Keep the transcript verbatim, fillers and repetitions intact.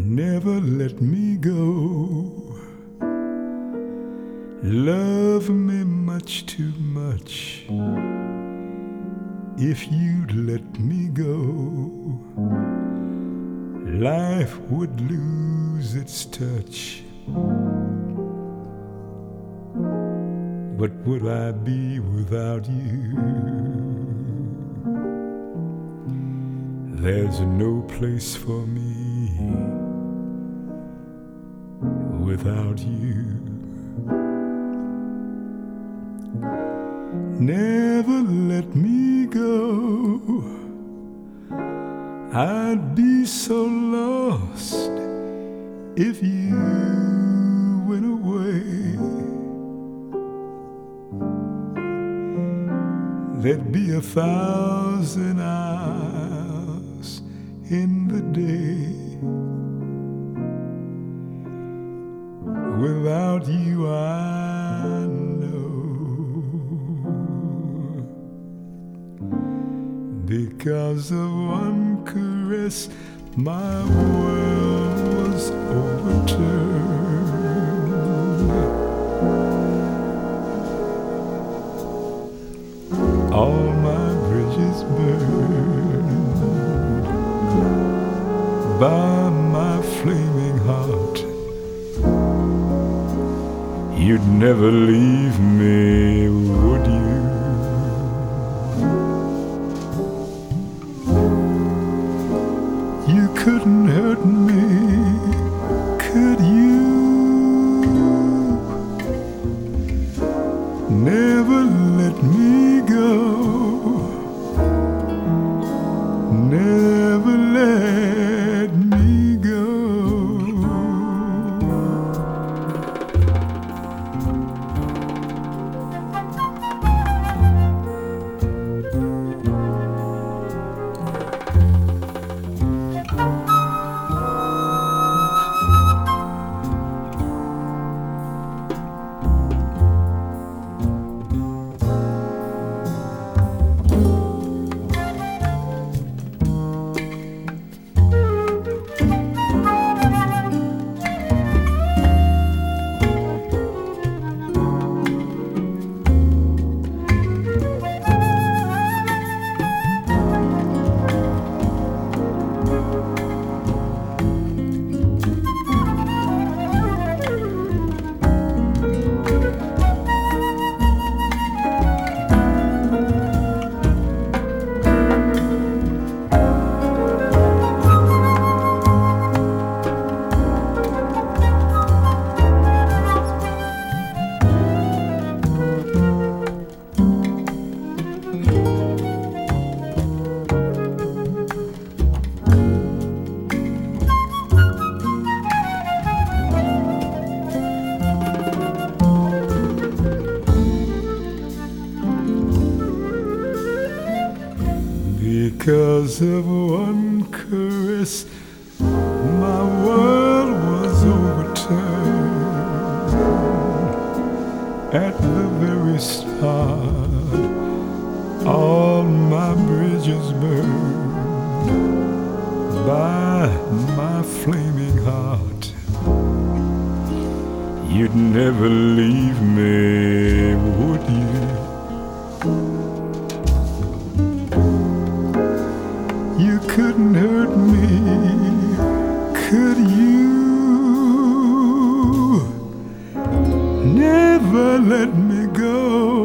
Never let me go. Love me much too much. If you'd let me go, life would lose its touch. What would I be without you? There's no place for me without you. Never let me go. I'd be so lost if you went away. There'd be a thousand hours in the day. Without you, I know. Because of one caress, my world was overturned. All my bridges burned by my flaming heart. You'd never leave me, would you? You couldn't hurt me, could you? Never let me go. Never let me go. Because of one caress, my world was overturned. At the very start, all my bridges burned by my flaming heart. You'd never leave me, would you? You couldn't hurt me, could you? Never let me go.